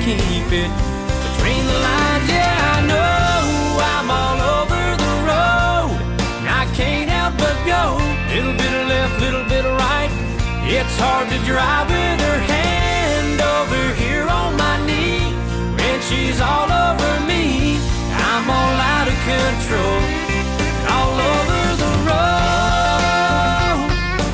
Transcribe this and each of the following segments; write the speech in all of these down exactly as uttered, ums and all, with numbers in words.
keep it between the lines. Yeah, I know I'm all over the road, and I can't help but go. Little bit of left, little bit of right. It's hard to drive with her hand over here on my knee, when she's all over me. I'm all out of control, all over the road.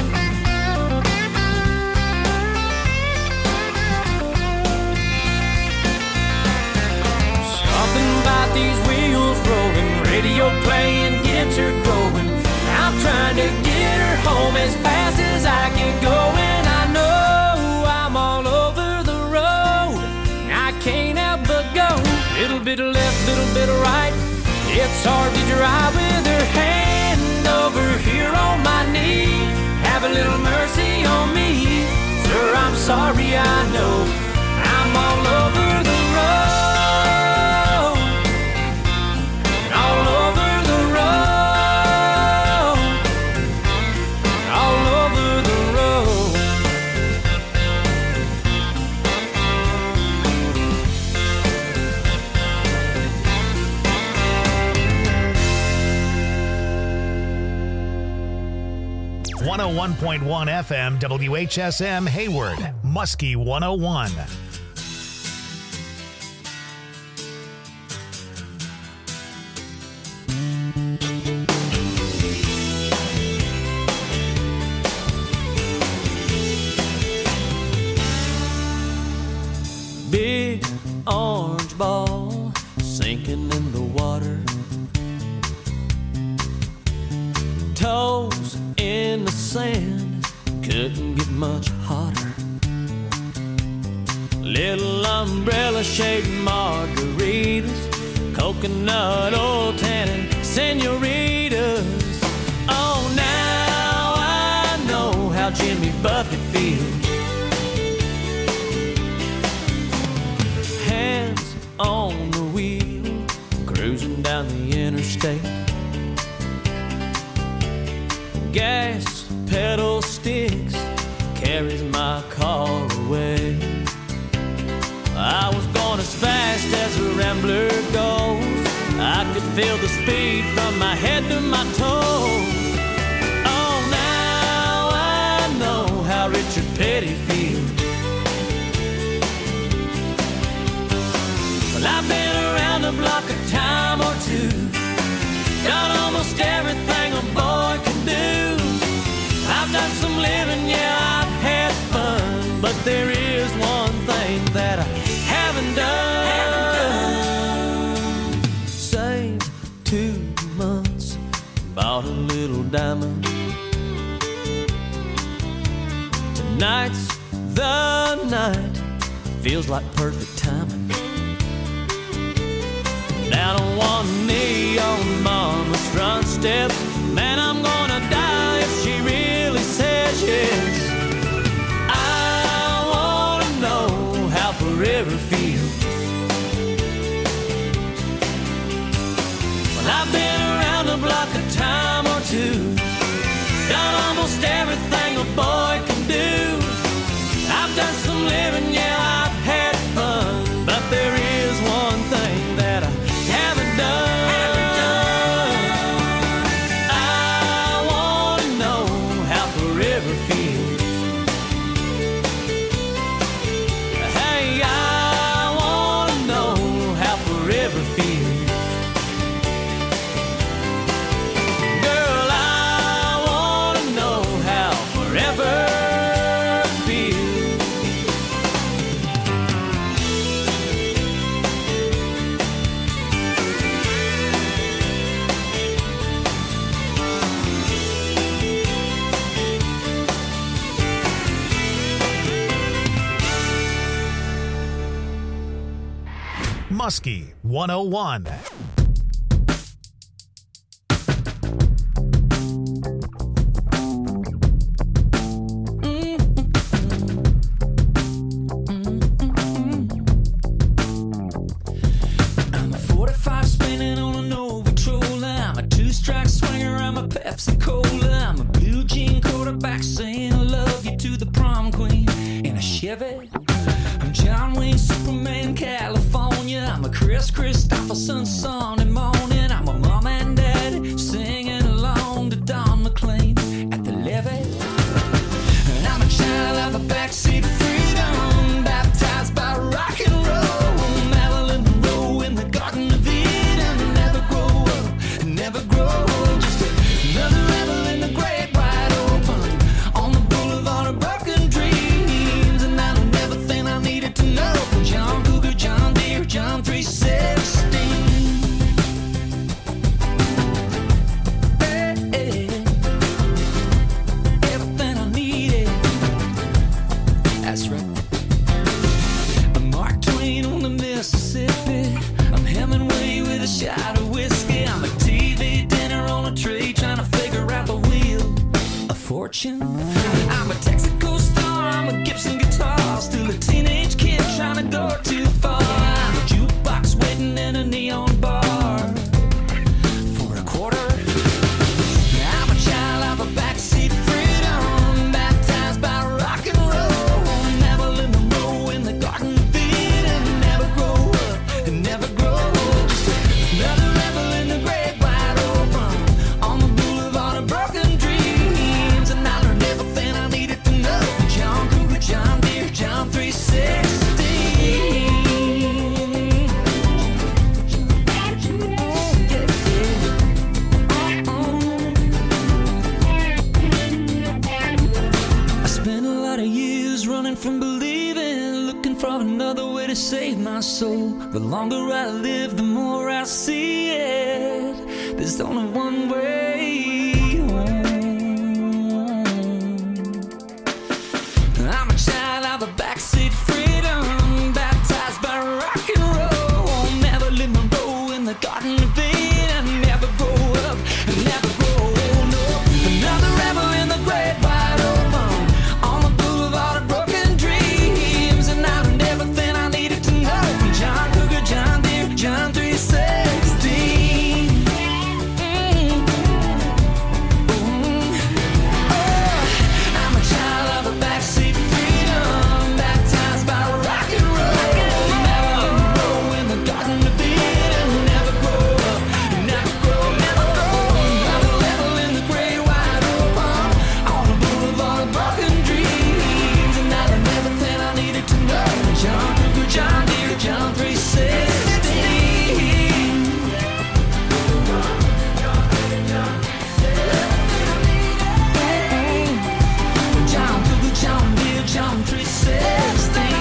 Something about these wheels rolling, radio playing gets her going. I'm trying to get her home as fast as I can go, and I know I'm all over the road, and I can't help but go. Little bit of left, little bit of right. It's hard to drive with her hand over here on my knee. Have a little mercy on me, sir, I'm sorry, I know I'm all over the road, and all over the road, all over the road. one oh one point one F M W H S M Hayward, Muskie one oh one. Big orange ball sinking in the water, toes in the sand, couldn't get much hotter. Little umbrella shaped margaritas, coconut oil tannin senoritas. Oh, now I know how Jimmy Buffett feels. Hands on the wheel, cruising down the interstate. Gas pedal sticks, carries my car away. I was going as fast as a rambler goes. I could feel the speed from my head to my toes. Oh, now I know how Richard Petty feels. Well, I've been around the block a time or two, done almost everything a boy can do. I've done some living, yeah, I've had fun, but there is one thing that I haven't done. Haven't done. Saved two months, bought a little diamond. Tonight's the night, feels like perfect timing. Down on one knee on mama's front steps, man, I'm gonna die if she really says yes. I wanna know how forever feels. Well, I've been around the block a time or two, done almost everything a boy can do. I've done some living, yeah, I've had fun, but there is one thing that I haven't done. Haven't done. I wanna know how forever feels. Hey, I wanna know how forever feels. Girl, I wanna know how forever feels. Muskie one oh one. I'm a forty-five spinning on a Nova Troller. I'm a two-strike swinger. I'm a Pepsi Cola. I'm a blue jean quarterback saying I love you to the prom queen in a Chevy. I'm John Wayne, Superman, California. I'm a Chris Christopherson Sunday morning. I'm a mom and dad singing along to Don McLean at the levee. And I'm a child of a backseat freedom, baptized by rock and roll. Marilyn Monroe in the Garden of Eden. Never grow up, never grow old. Just another rebel in the great wide open on the boulevard of broken dreams. And I learned everything I needed to know from John Cougar, John Deere, John three sixteen. Hey, hey. Everything I needed. That's right. I'm Mark Twain on the Mississippi. I'm Hemingway with a shot of whiskey. I'm a T V dinner on a tray trying to figure out the wheel of fortune. I'm a Texaco star, I'm a Gibson guitar, still a teenage kid trying to go too far. I'm a jukebox waiting in a neon bar for a quarter. I'm a child of a backseat freedom, baptized by rock and roll. Marilyn Monroe in the Garden of Eden. Never grow up, never grow old. Just another rebel in the great wide open on the boulevard of broken dreams. And I learned everything I needed to know from John Cougar, John Deere, John three sixteen. I spent a lot of years running from believing, looking for another way to save my soul. The longer I live, the more I see it. There's only one way home. I'm a child of a backseat freedom, baptized by rock and roll. Marilyn Monroe in the Garden of Eden. Never grow up, never grow old. No, another rebel in the great wide open on the boulevard of broken dreams. And I learned everything I needed to know from John Cougar, John Deere, John three sixteen. Mm. Mm. Oh, I'm a child of a backseat freedom, baptized by rock and roll. Marilyn Monroe in the Garden of Eden. Never grow up, never grow, never grow. Another level in the great wide open on the boulevard of broken dreams. And I learned everything I needed to know from John Cougar, John Deere, John three sixteen. John Cougar, John Deere, John three sixteen.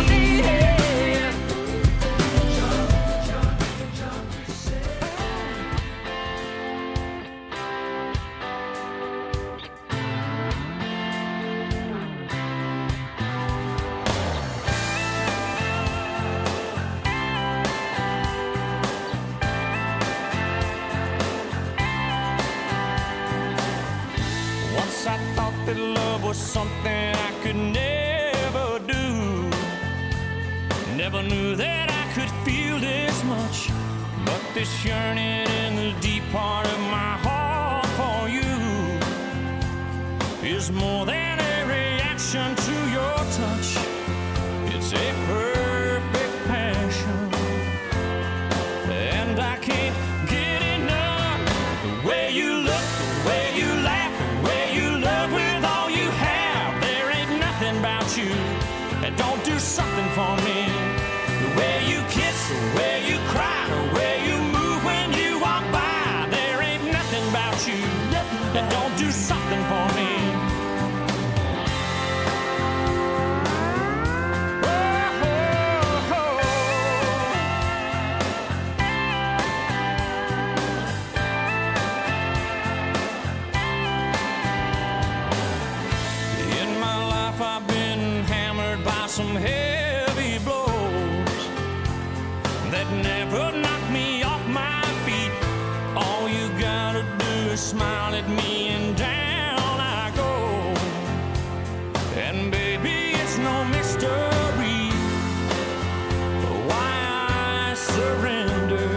Once I thought that love was something I could never do. Never knew that I could feel this much. But this yearning in the deep part of my heart for you is more than a reaction to your touch. It's a perfect passion, and I can't get enough. The way you look, the way you laugh, the way you love with all you have. There ain't nothing about you that don't do something for me. The way you kiss, the way you cry, the way you move when you walk by. There ain't nothing about you that don't do something for me. Oh, oh, oh. In my life I've been hammered by some heavy blows that never knocked me off my feet. All you gotta do is smile at me and down I go. And baby, it's no mystery why I surrender.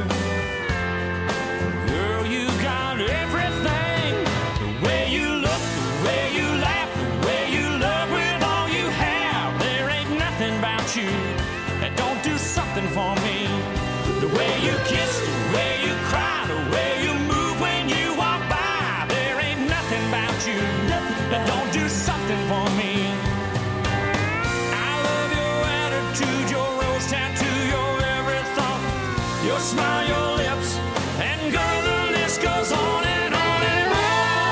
Girl, you got everything. The way you look, the way you laugh, the way you love with all you have. There ain't nothing about you that don't do something for me. The way you kiss, the way you cry, the way you move when you walk by. There ain't nothing about you that don't do something for me. I love your attitude, your rose tattoo, your every thought, your smile, your lips, and girl, the list goes on and on and on.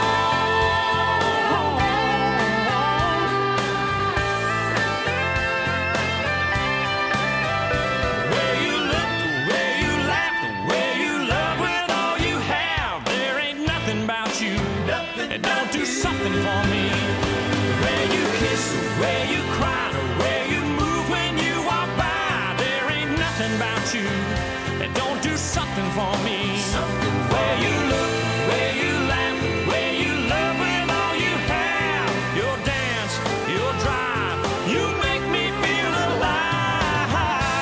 The way you look, the way you laugh, the way you love with all you have. There ain't nothing about you that don't do something for me. The way you kiss, the way you cry, the way you move when you walk by. There ain't nothing about you that don't do something for me. The way you look, the way you laugh, the way you love with all you have. Your dance, your drive, you make me feel alive.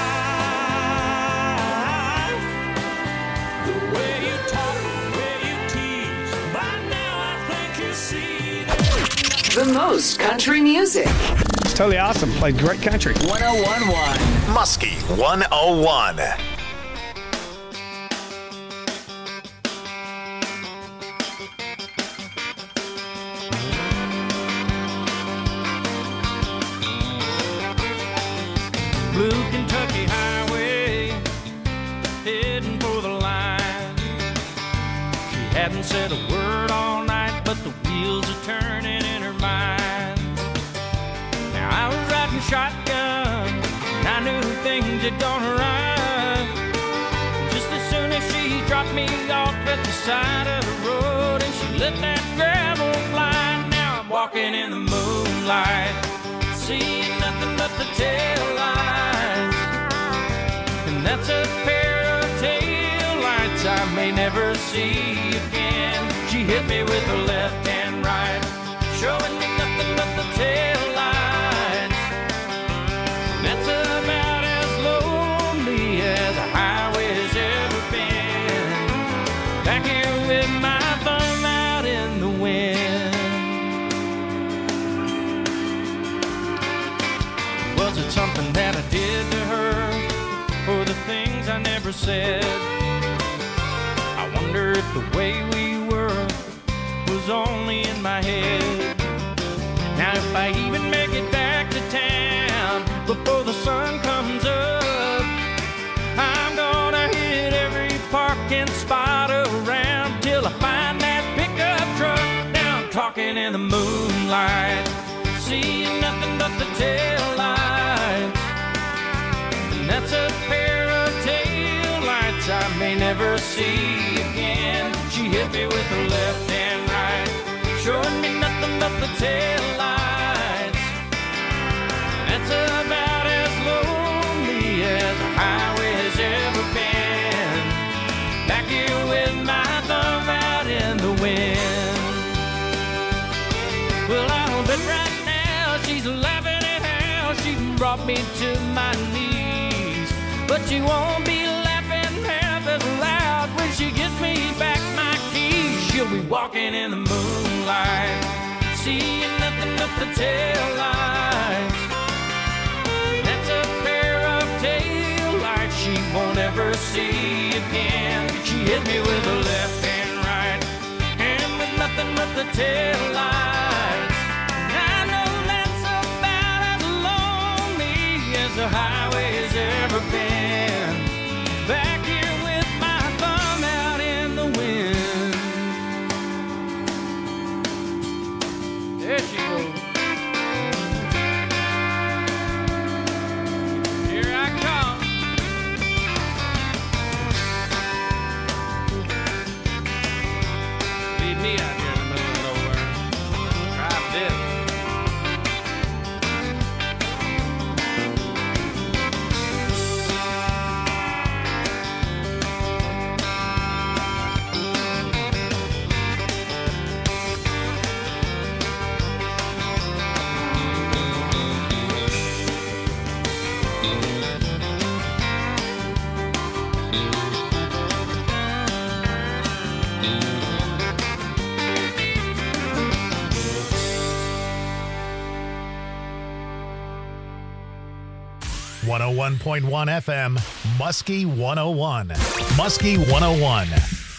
The way you talk, the way you tease, by now I think you see that. The most country music. It's totally awesome. Played great country. one oh one point one. Muskie one oh one. Blue Kentucky Highway, heading for the line. She hadn't said a word all night, but the wheels are turning in her mind. Now I was riding shotgun, and I knew things had gone right. Just as soon as she dropped me off at the side of the road, and she let that gravel fly. Now I'm walking in the moonlight, seeing nothing but the tail lights. And that's a pair of tail lights I may never see again. She hit me with her left and right, showing me nothing but the tail lights. And that's about as lonely as a highway's ever been. Back here with my thumb out in the wind. Was it something that I did to her, or the things I never said? I wonder if the way we were was only in my head. Now if I even make it back to town before the sun comes up, I'm gonna hit every parking spot around till I find that pickup truck. Now I'm talking in the moonlight, seeing nothing but the tail lights. And that's a pair of tail lights I may never see again. She hit me with her left and right, showing me nothing but the tail lights. That's about as lonely as a highway has ever been. Back here with my thumb out in the wind. Well, I don't bet right now she's laughing at how she brought me to my knees. But she won't be laughing half as loud when she gives me back my keys. She'll be walking in the moonlight, seeing nothing but the tail lights. That's a pair of tail lights she won't ever see again. She hit me with her left and right, and with nothing but the tail lights. I know that's about as lonely as the highway has ever been. Back here with my thumb out in the wind. There she goes. Here I come. Leave me out here in the middle of nowhere. Try this. one oh one point one F M, Muskie one oh one. Muskie one oh one.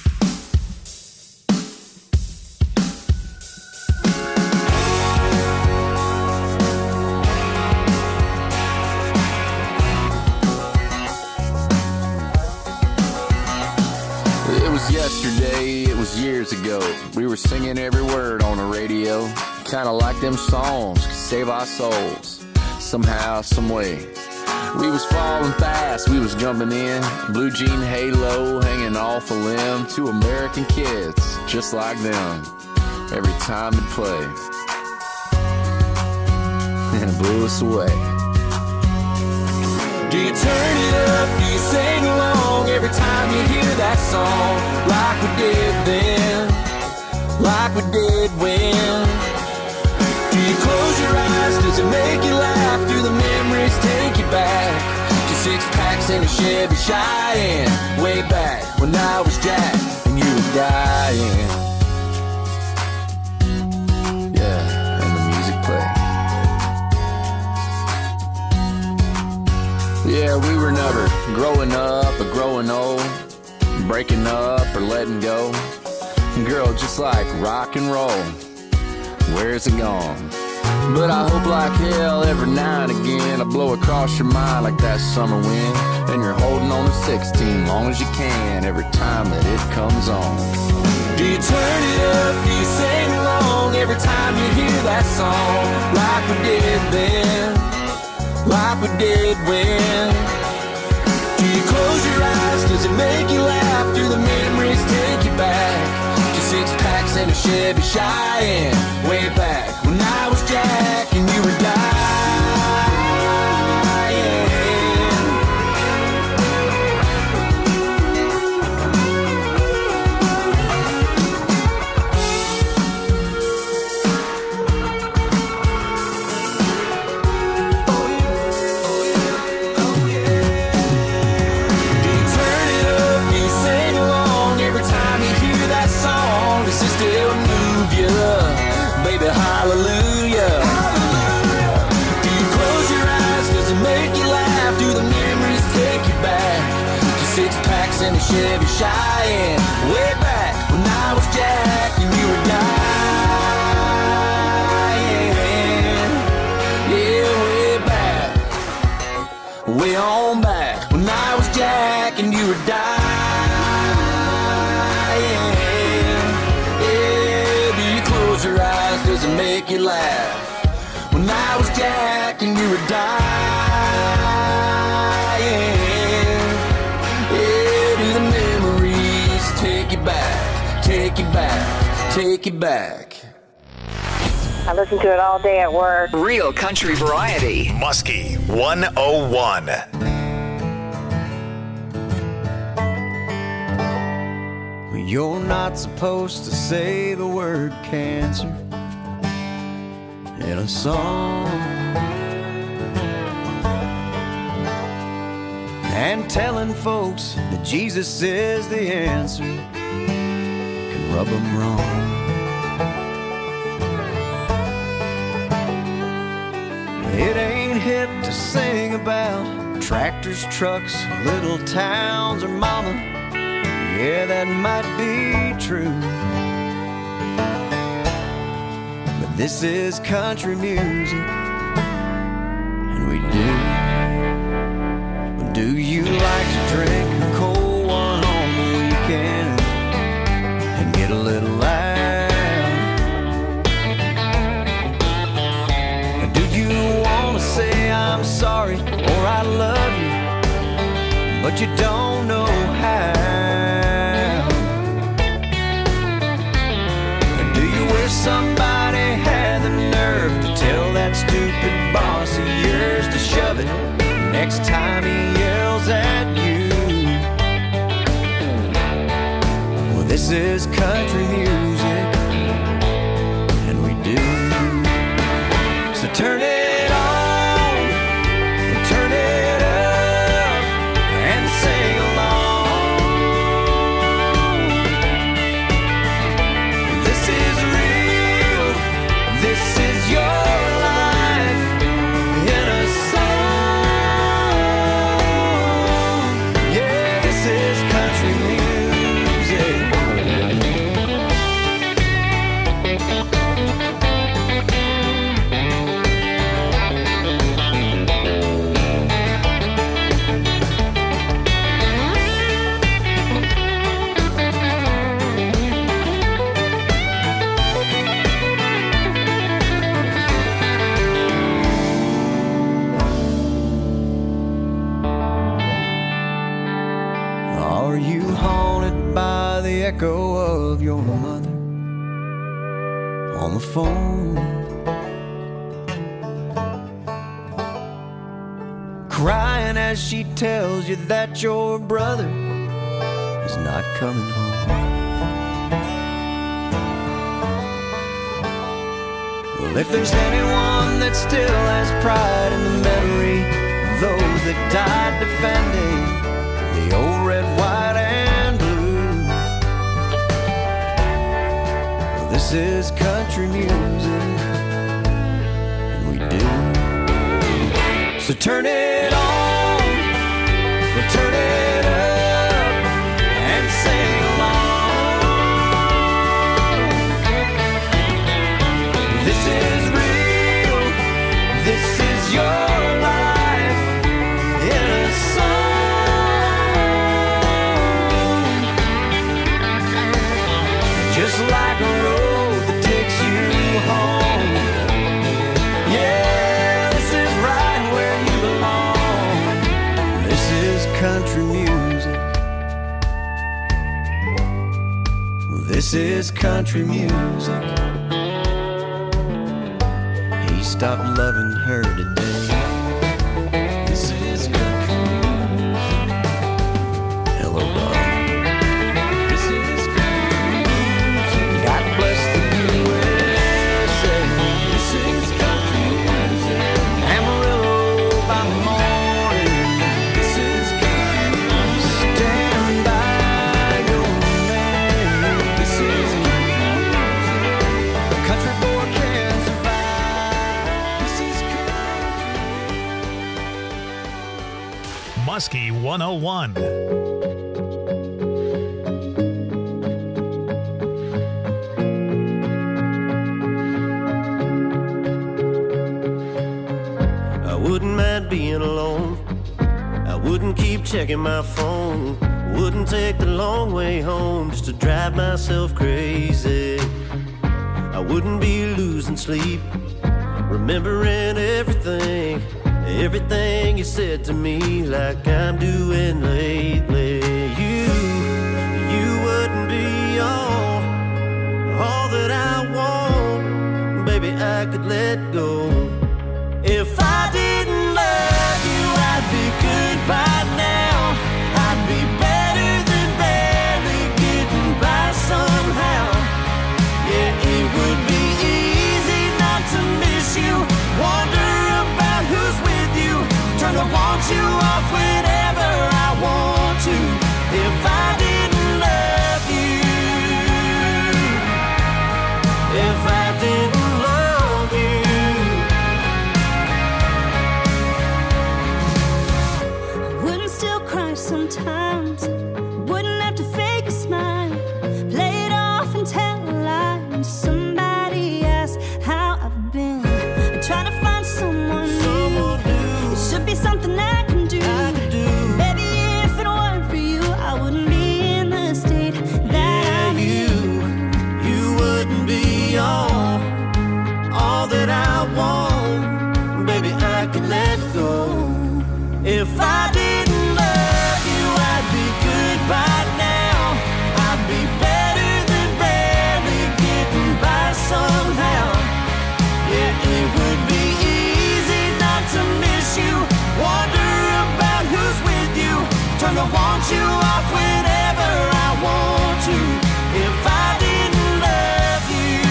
It was yesterday, it was years ago. We were singing every word on the radio. Kinda like them songs could save our souls. Somehow, some way. We was falling fast, we was jumping in. Blue jean halo hanging off a limb. Two American kids, just like them. Every time it played. And it blew us away. Do you turn it up? Do you sing along every time you hear that song? Like we did then, like we did when. Do you close your eyes? Does it make you laugh? Do the memories take you back to six packs in a Chevy Cheyenne? Way back when I was Jack and you were dying. Yeah, and the music played. Yeah, we were never growing up or growing old, breaking up or letting go. Girl, just like rock and roll, where's it gone? But I hope like hell every now and again I blow across your mind like that summer wind. And you're holding on to sixteen long as you can every time that it comes on. Do you turn it up? Do you sing along every time you hear that song? Like we did then, like we did when. Do you close your eyes? Does it make you laugh? Do the memories take you back to six packs and a Chevy Cheyenne? Way back when I was Jack and you were dying. Does it still move you? Baby, hallelujah. Hallelujah. Do you close your eyes? Does it make you laugh? Do the memories take you back to six packs and a Chevy Cheyenne? Way back when I was Jack and you were dying. Yeah, way back, way on back when I was Jack and you were dying. Your eyes, does it make you laugh? When I was Jack and you were dying. Yeah, do the memories take you back, take you back, take you back? I listen to it all day at work. Real country variety. Muskie one oh one. You're not supposed to say the word cancer in a song. And telling folks that Jesus is the answer can rub them wrong. It ain't hip to sing about tractors, trucks, little towns, or mama. Yeah, that might be true, but this is country music, and we do. Do you like to drink a cold one on the weekend and get a little loud? Do you want to say I'm sorry or I love you, but you don't know how? Somebody had the nerve to tell that stupid boss of yours to shove it next time he yells at you. Well, this is country music, and we do. So turn it on, and turn it up, and sing along. This is real. This is your life in a song. echo of your mother on the phone, crying as she tells you that your brother is not coming home. Well, if there's anyone that still has pride in the memory of those that died defending the old red, white, and blue, well, this is country music, and we do. So turn it on, we'll turn it up, and sing along. This is real, this is your life in a song. Just like a road that takes you home. Yeah, this is right where you belong. This is country music. This is country music. He stopped loving her today. This is country music. Hello, darling. This is country music. God bless the U S A. This is country music. Amarillo by morning. This is country music. Stand by your man. This is country music. Country boy can survive. This is country. Muskie one oh one. I wouldn't mind being alone. I wouldn't keep checking my phone. Wouldn't take the long way home just to drive myself crazy. I wouldn't be losing sleep, remembering everything, everything you said to me, like I'm doing lately. You, you wouldn't be all, all that I want. Baby, I could let go. If I didn't love you, I'd be good by now. I'd be better than barely getting by somehow. Yeah, it would be easy not to miss you, wonder about who's with you, turn to want you off whenever I want to. If I didn't love you, if I didn't love you. Wouldn't still cry sometimes. Wouldn't have to fake a smile. Play it off and tell a lie. When somebody asks how I've been, I'm trying to find someone new. It should be something I can do. Baby, if it weren't for you, I wouldn't be in the state that I'm You, you wouldn't be all, all that I want. Baby, I could let go. If I didn't love you, I'd be good by now. I'd be better than barely getting by somehow. Yeah, it would be easy not to miss you, wonder about who's with you, turn to want you off whenever I want to. If I didn't love you,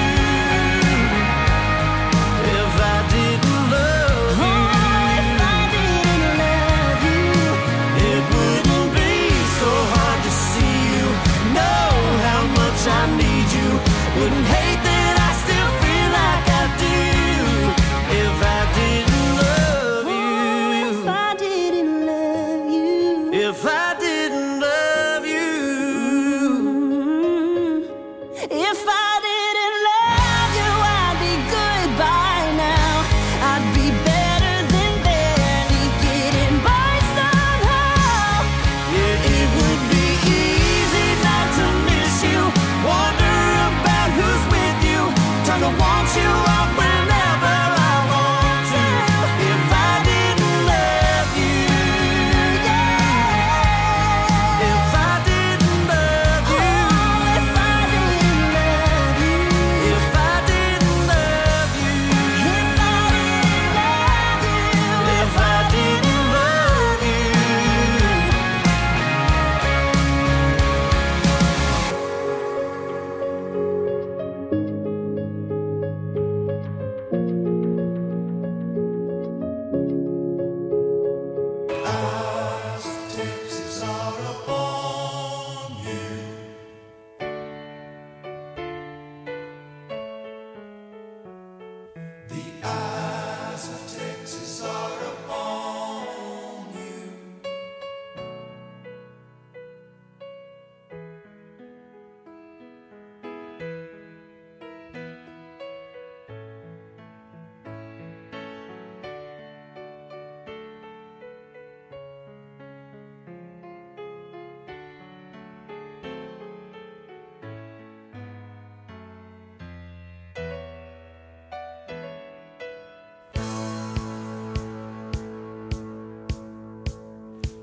if I didn't love you, if I didn't love you, it wouldn't be so hard to see you, know how much I need you, wouldn't hate that I still feel like I do. If I didn't love if you, I didn't love you. if I didn't love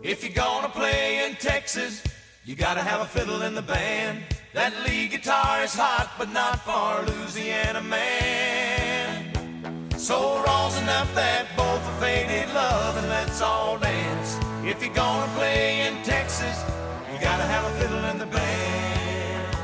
If you're gonna play in Texas, you gotta have a fiddle in the band. That lead guitar is hot, but not for a Louisiana man. So rosin up that bowl for faded love and let's all dance. If you're gonna play in Texas, you gotta have a fiddle in the band.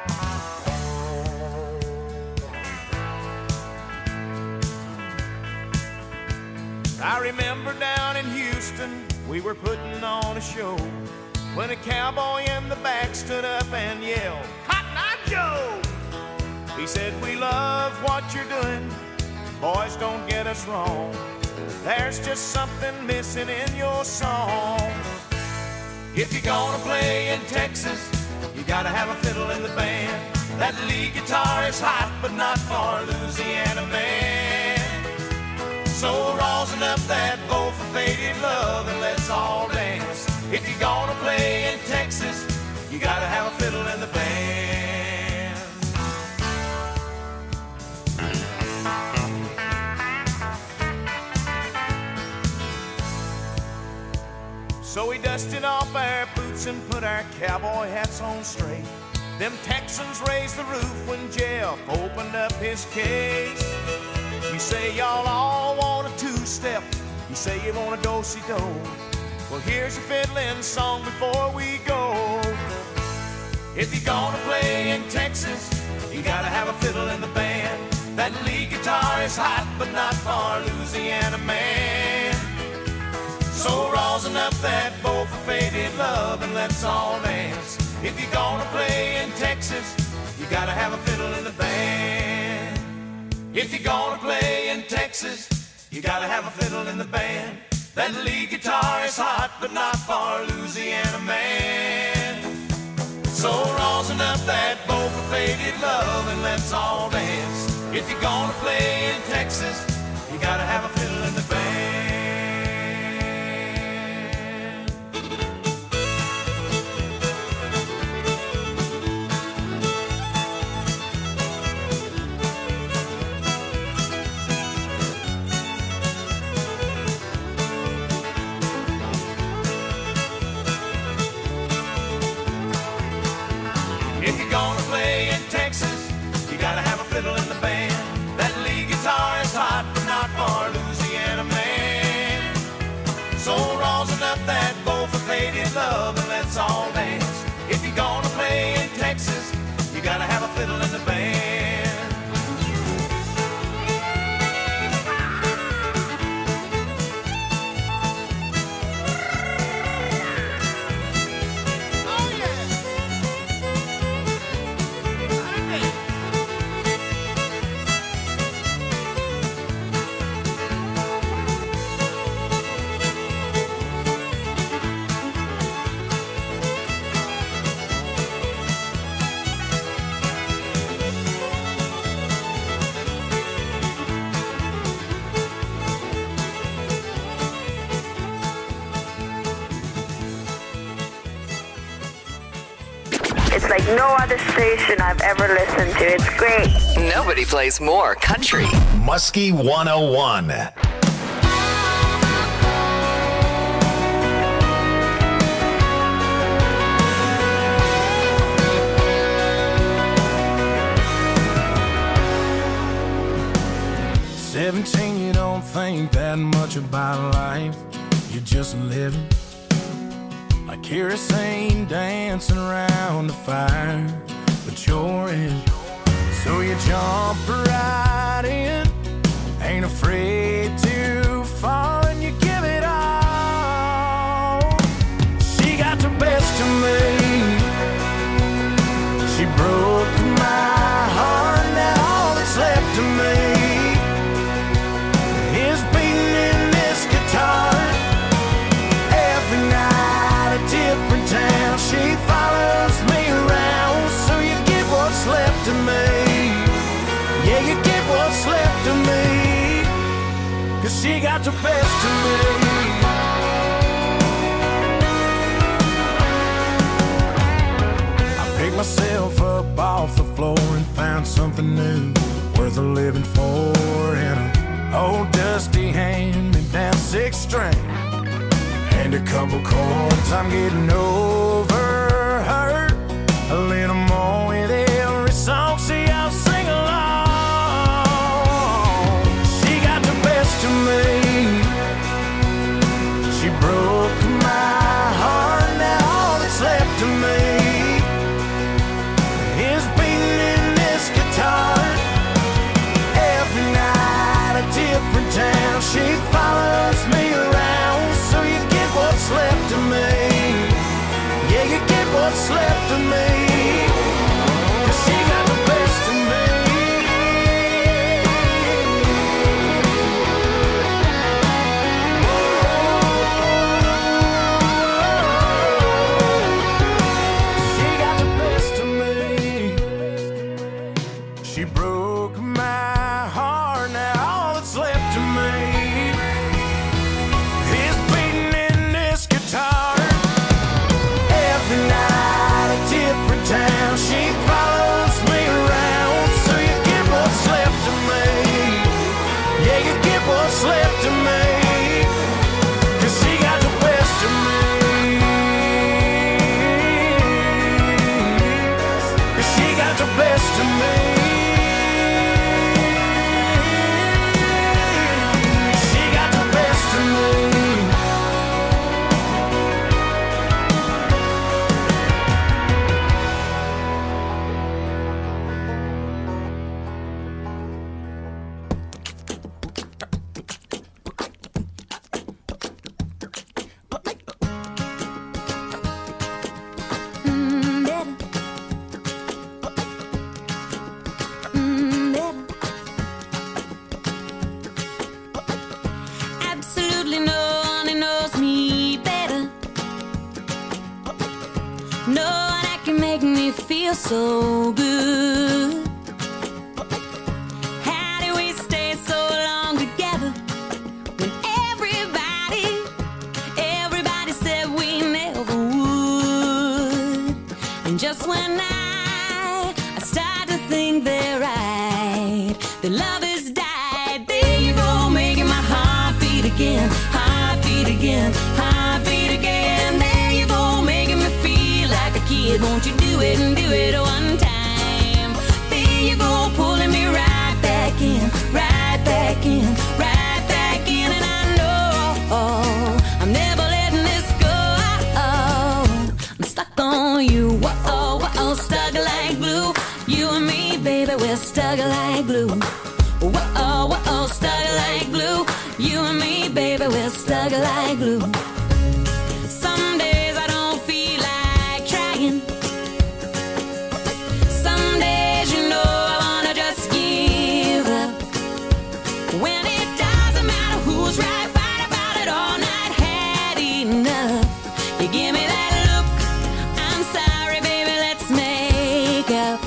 I remember down in Houston, we were putting on a show when a cowboy in the back stood up and yelled, "Cotton Eye Joe!" He said, "We love what you're doing, boys, don't get us wrong. There's just something missing in your song. If you're gonna play in Texas, you gotta have a fiddle in the band. That lead guitar is hot, but not for a Louisiana man. So rosin up that bowl for faded love and let's all dance. If you're gonna play in Texas, you gotta have a fiddle in the band." So we dusted off our boots and put our cowboy hats on straight. Them Texans raised the roof when Jeff opened up his case. You say y'all all want a two-step, you say you want a do-si-do. Well, here's a fiddling song before we go. If you're gonna play in Texas, you gotta have a fiddle in the band. That lead guitar is hot, but not for a Louisiana man. So rosin up that bowl for faded love and let's all dance. If you're gonna play in Texas, you gotta have a fiddle in the band. If you're gonna play in Texas, you gotta have a fiddle in the band. That lead guitar is hot, but not for a Louisiana man. So rosin up that bowl for faded love and let's all dance. If you're gonna play in Texas, you gotta have a fiddle in the band. If you're gonna play in Texas, you gotta have a fiddle in the band. That lead guitar is hot, but not for a Louisiana man. So rosin up that bowl for faded love and let's all dance. If you're gonna play in Texas, you gotta have a fiddle in the band. It's like no other station I've ever listened to. It's great. Nobody plays more country. Muskie one oh one. Seventeen, you don't think that much about life. You're just living like kerosene dancing around the fire, but you're in. So you jump right in, ain't afraid to fall, and you give it all. She got the best of me. She broke my heart, now all that's left of me is beating in this guitar. Every night a different town, she follows me around. So you get what's left of me. Yeah, you get what's left of me, 'cause she got the best of me. I picked myself up off the floor and found something new, worth living for, in a old dusty hand-me-down six string and a couple chords, I'm getting over her. A little more with every song, see I'll sing along. She got the best of me. She broke my heart, now all that's left of me is beating in this guitar. Every night a different town, she follows me around. So you get what's left of me. Yeah, you get what's left of me. 'Cause she got the best of me. She got the best of me. She broke my heart, now all that's left of me is beating in this guitar. Every night a different town, she follows me around. So you get what's left of me. Yeah, you get what's left of me. 'Cause she got the best of me. 'Cause she got the best of me. She got the best of me. Mm, better. Mm, better. Absolutely no one who knows me better. No one that can make me feel so good. How do we stay so long together when everybody, everybody said we never would? And just when I, I start to think they're right, the love has died. There you go, making my heart beat again, heart beat again, heart beat again. There you go, making me feel like a kid. Won't you do it and do it one time? There you go, pulling me right back in, right back in, right back in. And I know I'm never letting this go. I'm stuck on you, whoa, whoa, stuck like glue. You and me, baby, we're stuck like glue. Whoa, whoa, stuck like glue. You and me, baby, we're stuck like glue. Some days I don't feel like trying. Some days, you know, I wanna just give up. When it doesn't matter who's right, fight about it all night, had enough. You give me that look, I'm sorry, baby, let's make up.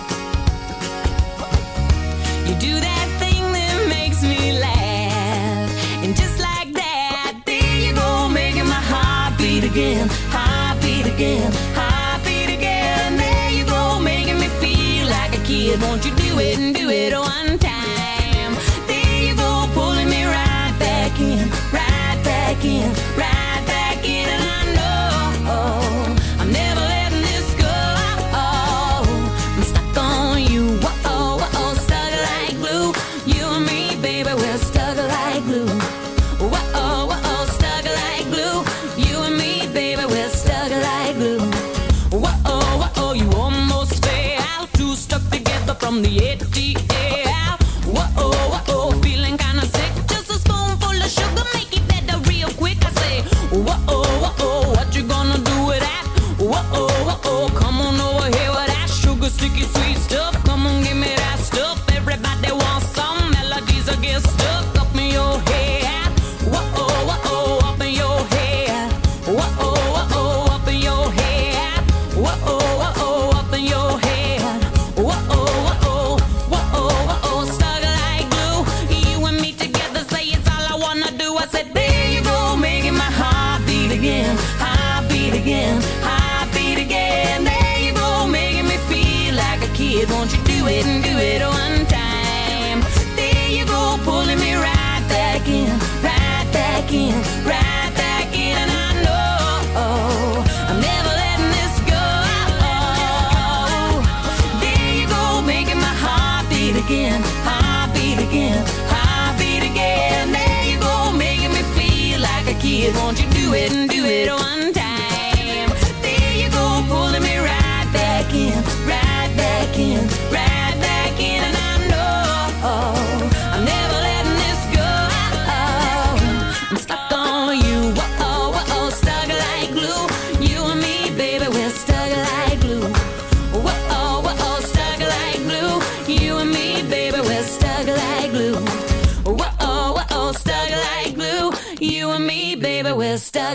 You do that thing that makes me laugh, and just like that, there you go, making my heart beat again, heart beat again, heart beat again. There you go, making me feel like a kid. Won't you do it and do it one time? There you go, pulling me right back in, right back in, right back in. And I know I'm never letting this go. I'm stuck on you, whoa, whoa, stuck like glue. You and me, baby, we're stuck like glue. Whoa, whoa, stuck like glue. You and me, baby, we're stuck like glue. Whoa, whoa, you almost fell out, two stuck together from the A T L. Whoa, whoa, feeling kinda sick. Just a spoonful of sugar, make it better real quick. I say,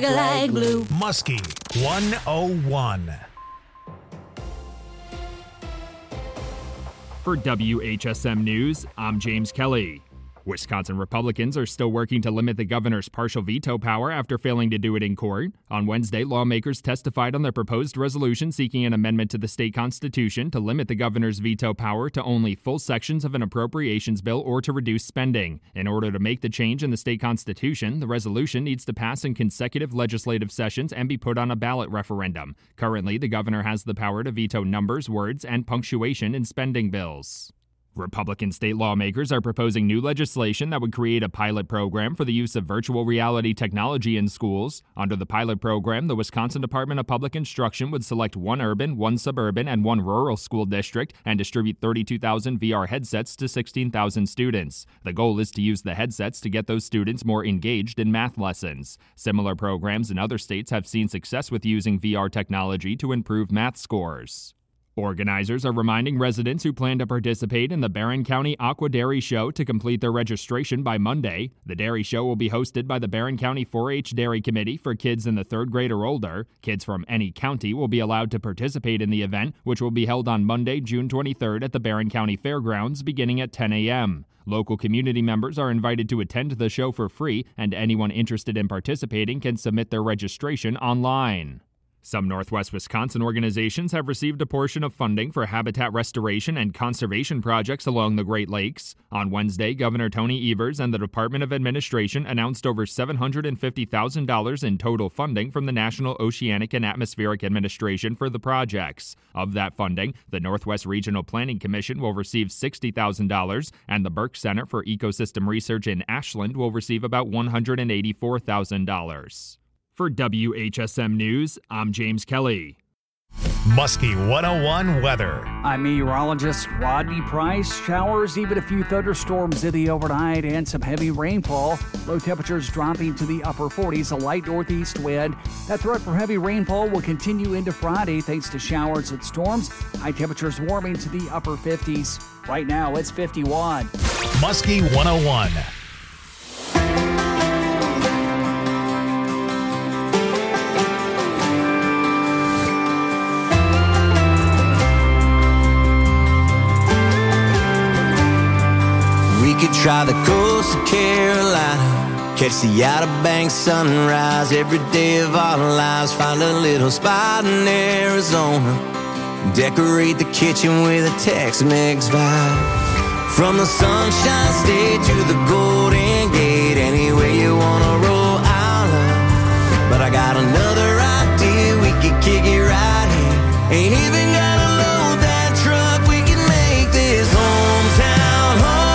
like a light blue. Muskie one oh one. For W H S M News, I'm James Kelly. Wisconsin Republicans are still working to limit the governor's partial veto power after failing to do it in court. On Wednesday, lawmakers testified on their proposed resolution seeking an amendment to the state constitution to limit the governor's veto power to only full sections of an appropriations bill or to reduce spending. In order to make the change in the state constitution, the resolution needs to pass in consecutive legislative sessions and be put on a ballot referendum. Currently, the governor has the power to veto numbers, words, and punctuation in spending bills. Republican state lawmakers are proposing new legislation that would create a pilot program for the use of virtual reality technology in schools. Under the pilot program, the Wisconsin Department of Public Instruction would select one urban, one suburban, and one rural school district and distribute thirty-two thousand V R headsets to sixteen thousand students. The goal is to use the headsets to get those students more engaged in math lessons. Similar programs in other states have seen success with using V R technology to improve math scores. Organizers are reminding residents who plan to participate in the Barron County Aqua Dairy Show to complete their registration by Monday. The dairy show will be hosted by the Barron County four H Dairy Committee for kids in the third grade or older. Kids from any county will be allowed to participate in the event, which will be held on Monday, June twenty-third at the Barron County Fairgrounds beginning at ten a.m. Local community members are invited to attend the show for free, and anyone interested in participating can submit their registration online. Some Northwest Wisconsin organizations have received a portion of funding for habitat restoration and conservation projects along the Great Lakes. On Wednesday, Governor Tony Evers and the Department of Administration announced over seven hundred fifty thousand dollars in total funding from the National Oceanic and Atmospheric Administration for the projects. Of that funding, the Northwest Regional Planning Commission will receive sixty thousand dollars, and the Burke Center for Ecosystem Research in Ashland will receive about one hundred eighty-four thousand dollars. For W H S M News, I'm James Kelly. Muskie one oh one weather. I'm meteorologist Rodney Price. Showers, even a few thunderstorms in the overnight, and some heavy rainfall. Low temperatures dropping to the upper forties, a light northeast wind. That threat for heavy rainfall will continue into Friday thanks to showers and storms. High temperatures warming to the upper fifties. Right now, it's fifty-one. Muskie one oh one. We could try the coast of Carolina, catch the Outer Banks sunrise every day of our lives. Find a little spot in Arizona, decorate the kitchen with a Tex-Mex vibe. From the Sunshine State to the Golden Gate, anywhere you wanna roll, I'll love. But I got another idea, we could kick it right here. Ain't even gotta load that truck, we can make this hometown home.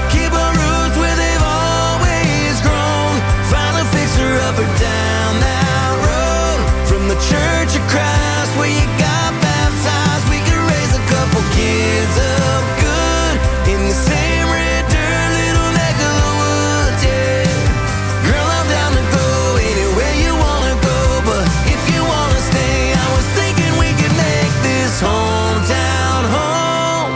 Up or down that road, from the Church of Christ where you got baptized, we could raise a couple kids up good in the same red dirt little neck of the woods, yeah. Girl, I'm down to go anywhere you wanna go, but if you wanna stay, I was thinking we could make this hometown home.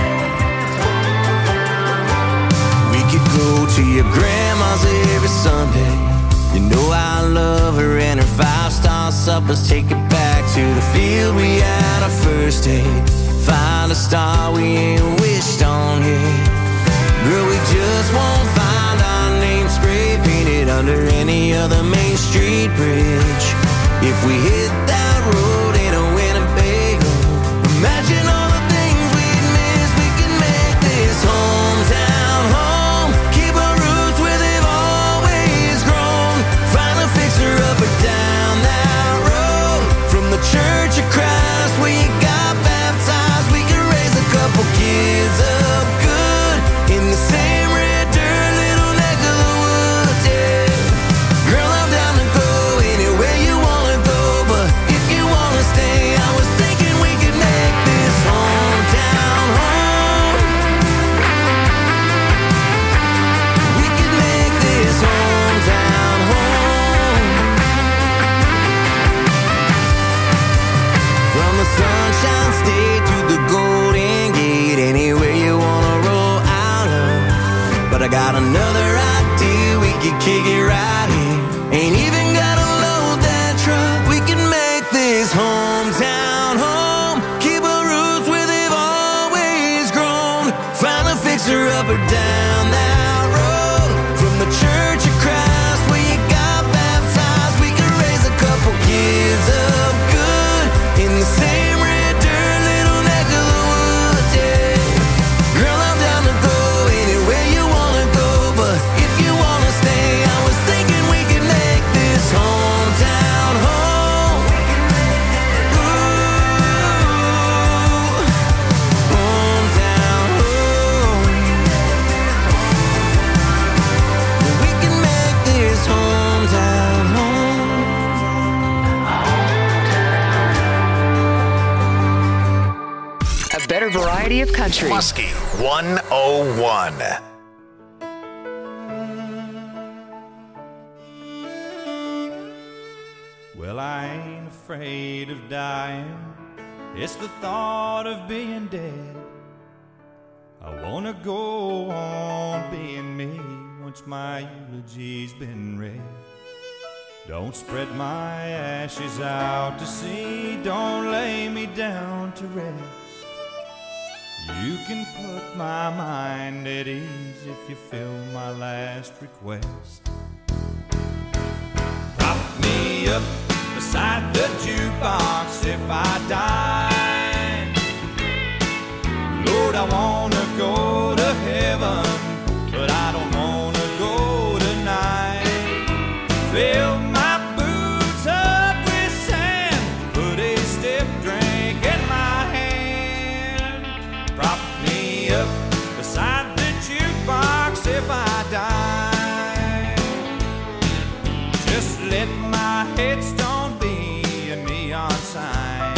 We could go to your grandma's every Sunday. You know I love her and her five-star suppers. Take it back to the field we had our first date. Find a star we ain't wished on yet. Girl, we just won't find our name spray painted under any other Main Street bridge. If we hit that road in a Winnebago, imagine all the things we'd miss. We can make this hometown home. Keep our roots where they've always grown. Find a fixer up or down that road, from the Church of Christ where you got baptized. We can raise a couple kids up good in the same red dirt little neck of the woods, yeah. Girl, I'm down to go anywhere you wanna go, but if you wanna stay, I was thinking we could make this hometown home. We could make this hometown home. From the Sunshine State to the Golden Gate, anywhere you wanna roll, I love. But I got another idea, we could kick it right here. Ain't even gotta load variety of country. Muskie one oh one. Well, I ain't afraid of dying. It's the thought of being dead. I wanna go on being me once my eulogy's been read. Don't spread my ashes out to sea. Don't lay me down to rest. You can put my mind at ease if you fill my last request. Prop me up beside the jukebox if I die. Lord, I wanna go to heaven, but I don't wanna go tonight. Fill my boots up with sand, put a stiff drink in my hand. Prop me up beside the jukebox if I die. Just let my headstone be a neon sign.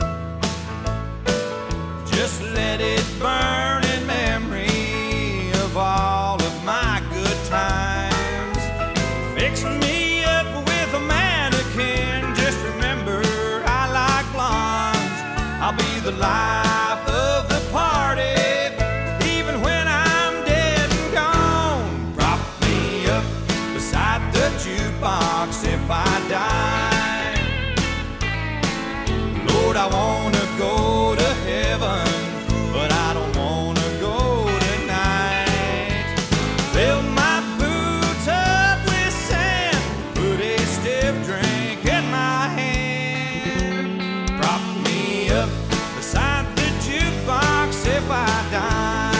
Just let it burn in memory of all of my good times. Fix me up with a mannequin. Just remember I like blondes. I'll be the life of the party, even when I'm dead and gone. Prop me up beside the jukebox if I die. Lord, I wanna go to heaven, but I don't wanna go tonight. Fill my boots up with sand, put a stiff drink in my hand. Prop me up beside the jukebox if I die.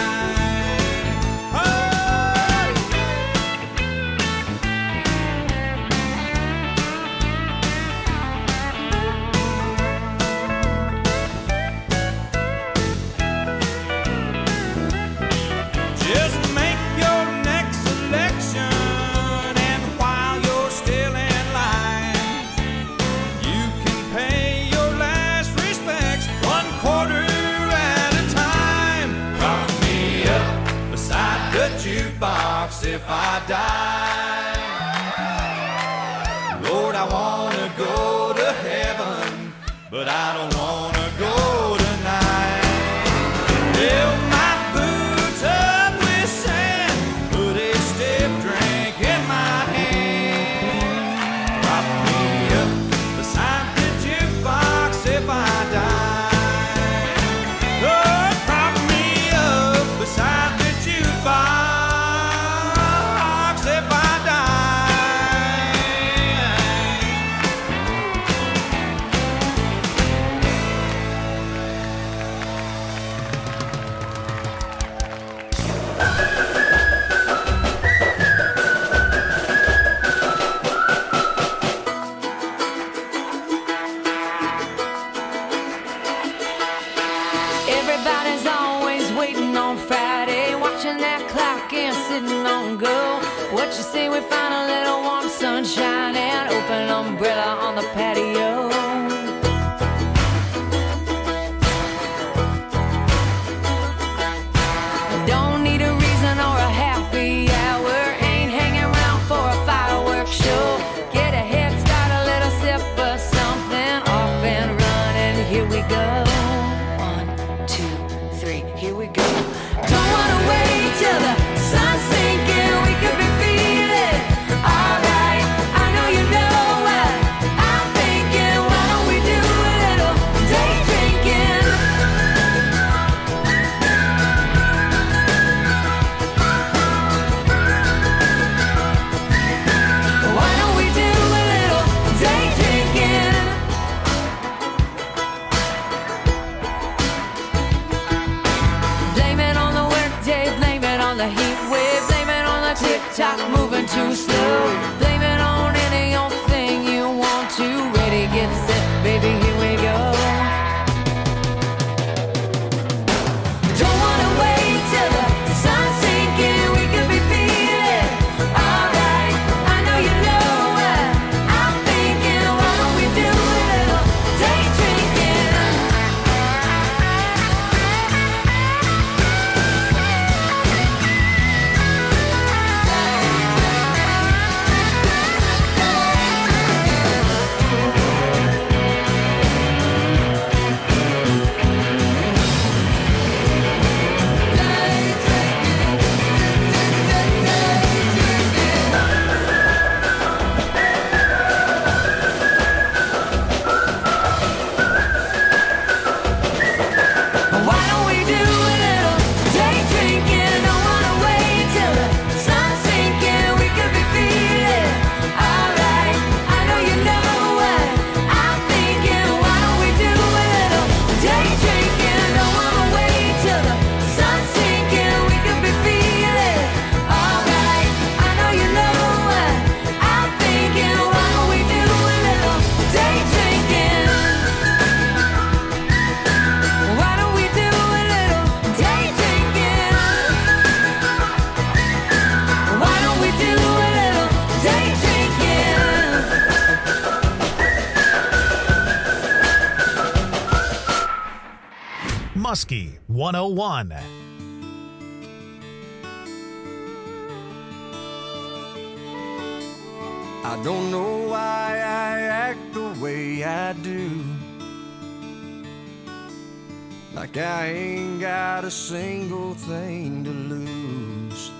Just make your next selection, and while you're still in line, you can pay your last respects one quarter at a time. Prop me up beside the jukebox if I die. Lord, I wanna go to heaven, but I don't wanna go tonight. Fill my boots up with sand, put a stiff drink in my hand. Prop me up beside the jukebox if I die. Lord, prop me up beside the jukebox if I die. Everybody's always waiting on Friday, watching that clock and sitting on go. What you say we find a little warm sunshine and open umbrella on the patio? Don't need a reason or a happy hour, ain't hanging around for a fireworks show. Get a head start, a little sip of something, off and running, here we go. One, two, three, here we go. Don't wanna wait till the sun's sinking, we could be feeling alright. I know you know what I'm thinking. Why don't we do a little day drinking? Why don't we do a little day drinking? Blame it on the workday, blame it on the heat wave, blame it on the tick-tock moving too slow. Blame it on any old thing you want to. Ready, get set, baby, here we go. Don't wanna wait till the sun's sinking, we could be feeling alright. I know you know what I'm thinking. Why don't we do a little day drinking? Muskie one oh one. I don't know why I act the way I do, like I ain't got a single thing to lose.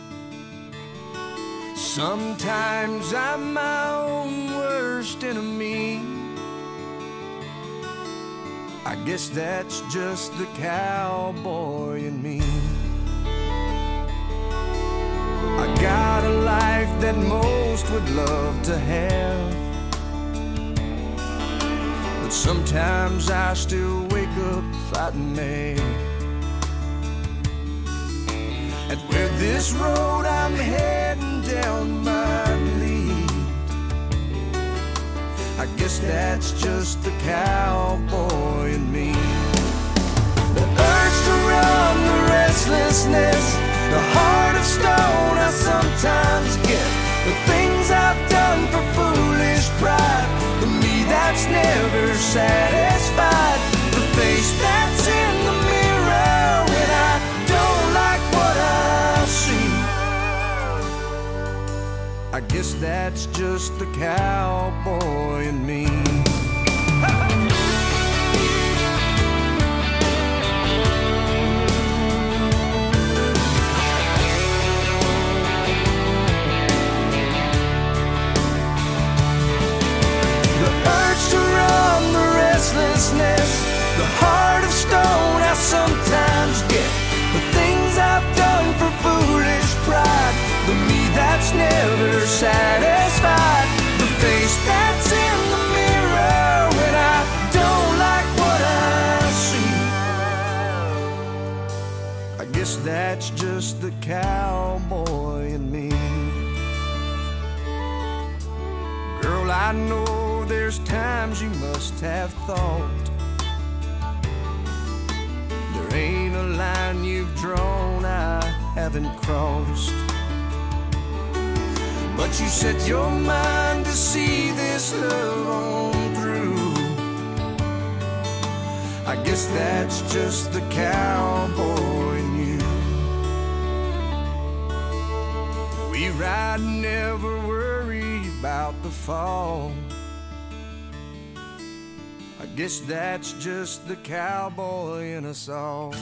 Sometimes I'm my own worst enemy. I guess that's just the cowboy in me. I got a life that most would love to have, but sometimes I still wake up fighting mad. And where this road I'm heading down might lead, I guess that's just the cowboy in me. The urge to run, the restlessness, the heart of stone I sometimes get. The things I've done for foolish pride, the me that's never satisfied. The face that's in the mirror when I don't like what I see. I guess that's just the cowboy in me. To run, the restlessness, the heart of stone I sometimes get. The things I've done for foolish pride, the me that's never satisfied. The face that's in the mirror when I don't like what I see. I guess that's just the cowboy in me. Girl, I know there's times you must have thought there ain't a line you've drawn I haven't crossed, but you set your mind to see this love on through. I guess that's just the cowboy in you. We ride, never worry about the fall. I guess that's just the cowboy in us all.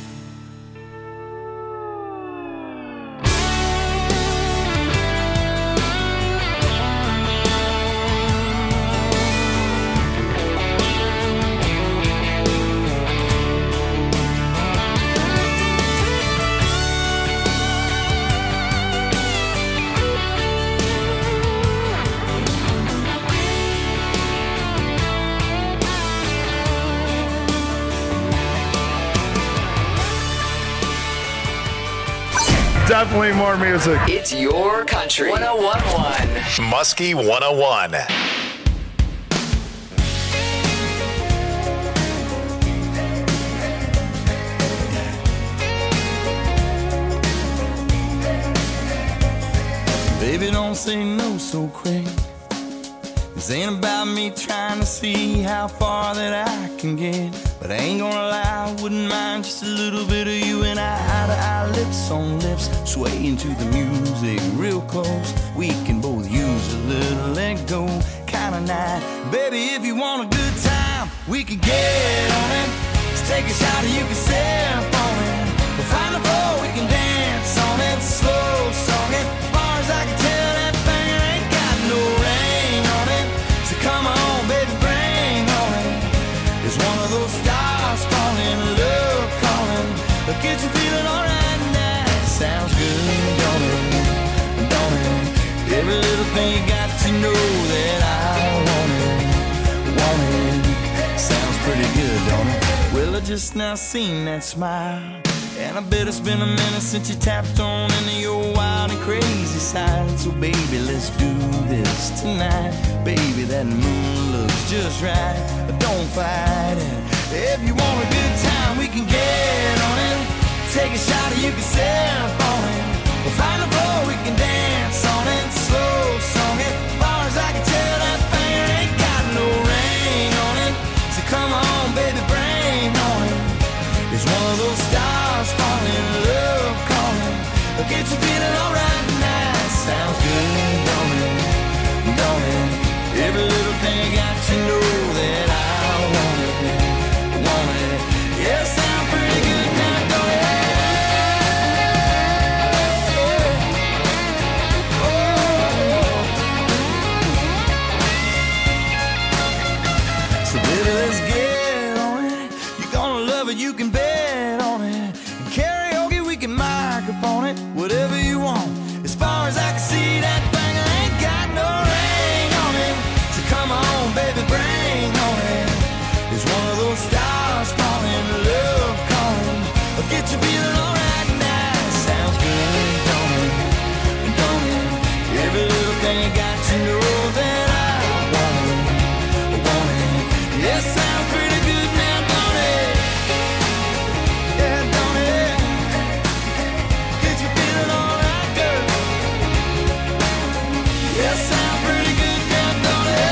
Definitely more music. It's your country. one oh one point one. Muskie one oh one. Baby, don't say no so quick. This ain't about me trying to see how far that I can get. But I ain't gonna lie, I wouldn't mind just a little bit of you and I, eye to eye, lips on lips, swaying to the music real close. We can both use a little let go kind of night. Baby, if you want a good time, we can get on it. Just take a shot and you can sip on it. We'll find a floor, we can dance on it. Slow song it, as far as I can tell, that thing ain't got no ring on it. So come on, baby, bring on it. It's one of those stars calling, love calling. But get you feeling alright now. Sounds good, don't it? Don't it? Every little thing you got to know that I want it, want it. Sounds pretty good, don't it? Well, I just now seen that smile, and I bet it's been a minute since you tapped on into your wild and crazy side. So baby, let's do this tonight. Baby, that moon looks just right. Don't fight it. If you want a good time, we can get on it. Take a shot and you can sip on it. We'll find a floor, we can dance on it. Slow song it, as far as I can tell, that thing ain't got no ring on it. So come on, baby, bring on it. It's one of those So baby, let's get on it. You're gonna love it, you can bet on it. And karaoke, we can microphone it. Whatever you want. As far as I can see, that thing ain't got no ring on it. So come on, baby, bring on it. It's one of those stars falling, love calling. I'll get you feeling alright now. Sounds good, don't it? Don't it? Every little thing I got to know that I want it. Want it. Yeah, sounds pretty good now, don't it? Yeah, don't it? Get you feeling alright, girl. Yeah, sounds pretty good now, don't it?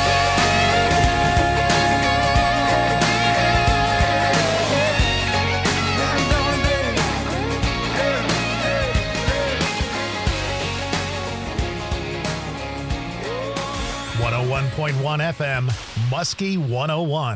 one oh one point one F M, Muskie one oh one.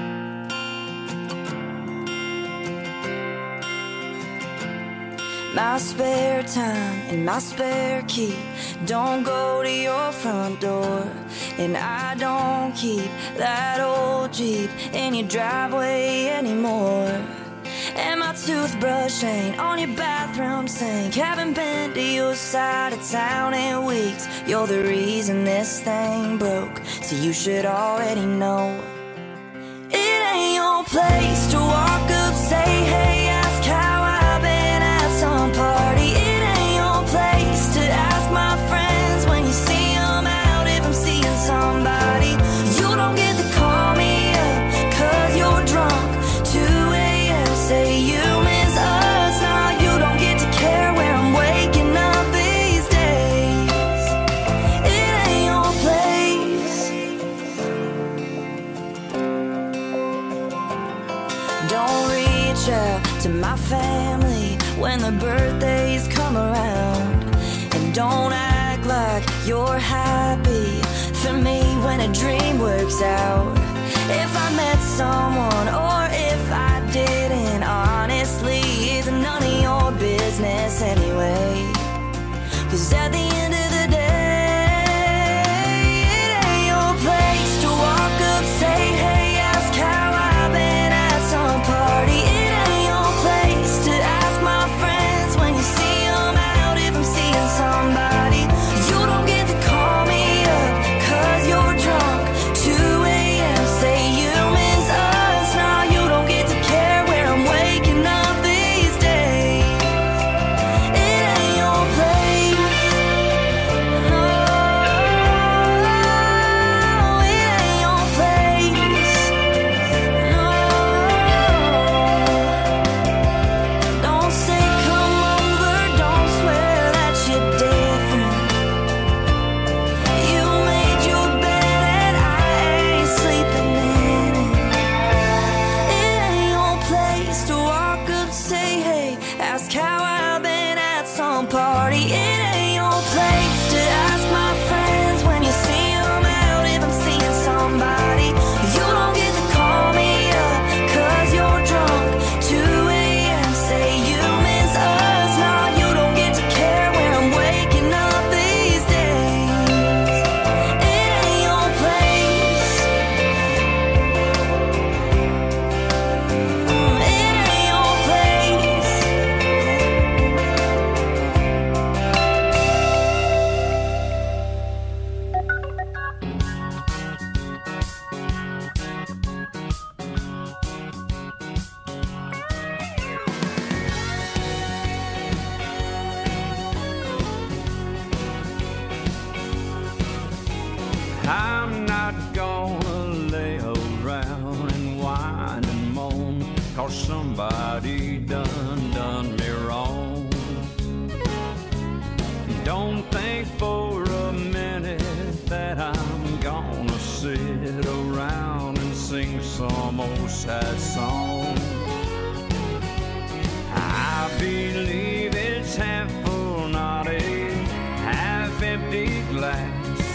My spare time and my spare key don't go to your front door. And I don't keep that old Jeep in your driveway anymore. And my toothbrush ain't on your bathroom sink. Haven't been to your side of town in weeks. You're the reason this thing broke, so you should already know. It ain't your place to walk up, say hey, ask how I've been at some party. It ain't your place to ask my friends when you see them out if I'm seeing somebody. You don't get to call me up cause you're drunk. two a.m. say you miss us. Now you don't get to care where I'm waking up these days. It ain't your place. Don't reach out to my family when the birthdays come around. And don't act like you're happy for me when a dream works out. If I met someone or if I didn't, honestly, it's none of your business anyway. Cause at the end of the day, it ain't your place to walk up, say hey, ask how I've been at some party. It ain't your place to ask my friends when you see them out if I'm seeing somebody. You don't get to call me up cause you're drunk. two a.m. say you miss us. Now you don't get to care where I'm waking up these days. It ain't your place. No, it ain't your place. No, don't say come over, don't swear that you're different. You made your bed and I ain't sleeping in it. It ain't your place to walk up, say hey, ask how I've been at some party. It ain't your place to ask my friends when you see them out if I'm seeing somebody. You don't get to call me up cause you're drunk. two a.m. say you miss us. Now you don't get to care where I'm waking up these days. It ain't your place. Mm, It ain't your place. I'm not gonna lay around and whine and moan, cause somebody done done me wrong. Don't think for a minute that I'm gonna sit around and sing some old sad song. I believe it's half full, not a half empty glass.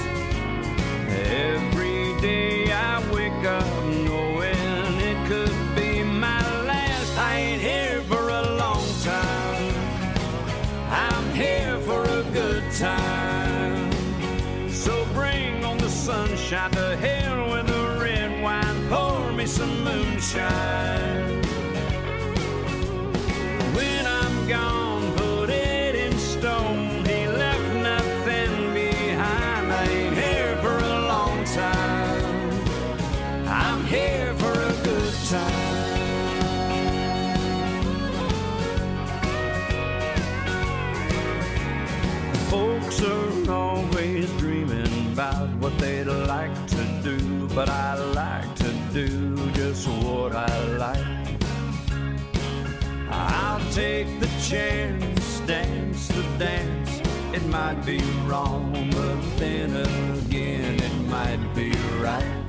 Every day I wake up knowing it could be my last. I ain't here for a long time, I'm here for a good time. So bring on the sunshine, to hell with the red wine. me some moonshine. When I'm gone, put it in stone. He left nothing behind. I ain't here for a long time. I'm here for a good time. Folks are always dreaming about what they'd like to do, but I like to do just what I like. I'll take the chance, dance the dance. It might be wrong, but then again it might be right.